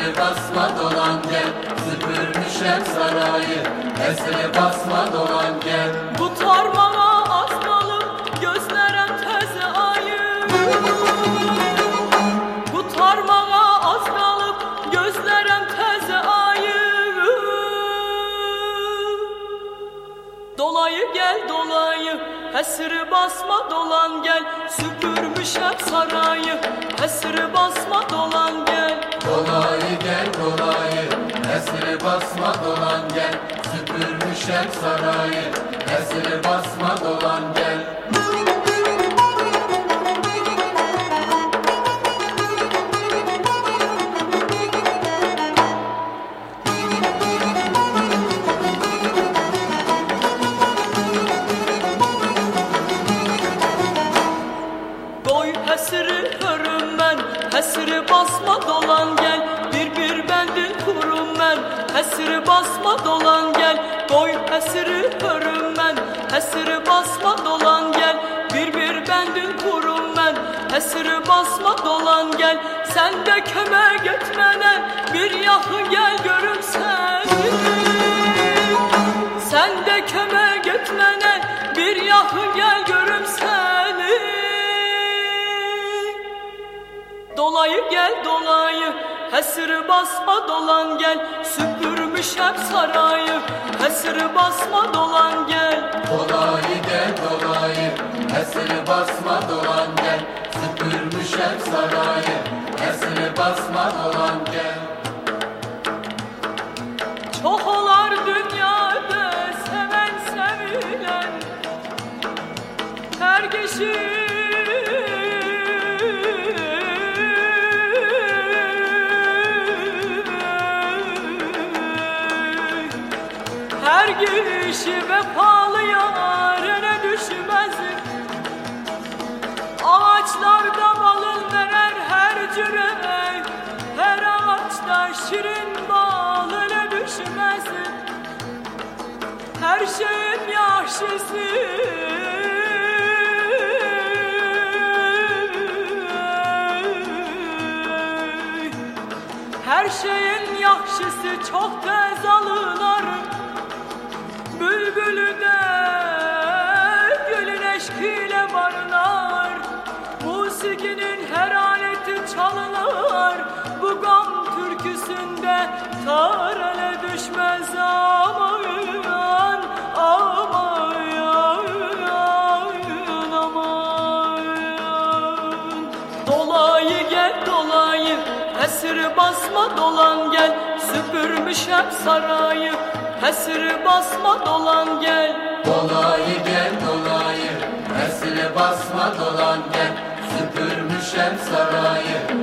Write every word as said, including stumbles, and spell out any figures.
Esri basma dolan gel, süpürmüşem sarayı. Esri basma dolan gel. Bu tarmana asmalım, gözlerem teze ayı. Bu tarmana asmalım, gözlerem teze ayı. Dolayı gel dolayı, esri basma dolan gel. Süpürmüşem sarayı, esri basma dolan gel. Dolayı gel dolayı, esri basma dolan gel. Süpürmüşem sarayı, esri basma dolan gel. Koy esri hörüm ben, esri basma dolan gel. Bir bir bendin kurum ben, esri basma dolan gel. Koy esri hörüm ben, esri basma dolan gel. Bir bir bendin kurum ben, esri basma dolan gel. Sen de köme gitmene bir yakı gel görüm seni. Sen de köme gitmene bir yakı gel görüm seni. Dolayı gel dolayı, esri basma dolan gel. Süpürmüşem sarayı, esri basma dolan gel. Dolayı gel dolayı, esri basma dolan gel. Süpürmüşem sarayı, esri basma dolan gel. Çok olar dünyada seven sevilen, her kişi her kişi vefalı yarine düşmez. Ağaçlarda balın verer her cüre, her ağaçta şirin balına düşmez. Her şeyin yaşlısı her şeyin yakşısı çok tez alınır. Bülbülü de gülün eşkiyle barınar. Musikinin her aleti çalınır. Bu gam türküsünde tarele düşmez aman aman aman. Dolayı gel dolayı, esri basma dolan gel. Süpürmüşem sarayı, esri basma dolan gel. Dolayı gel dolayı, esri basma dolan gel. Süpürmüşem sarayı,